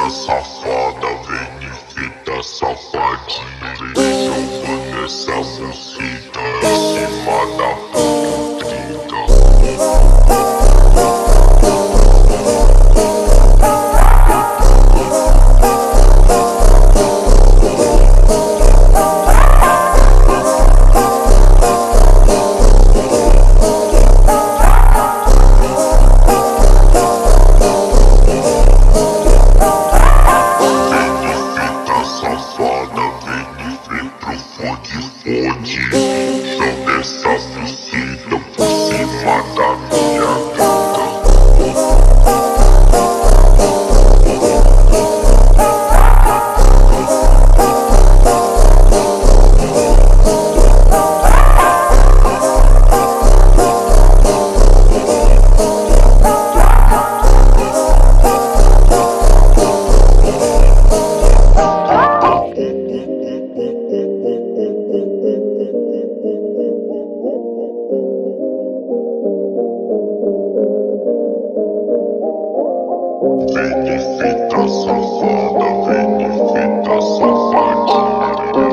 fita safada, vem de fita safadinha. Vem jogando essa buceta em cima da ponto 30. Fode, joga essa buceta por cima da minha gata. Vem de fita safada, vem de fita safadinha.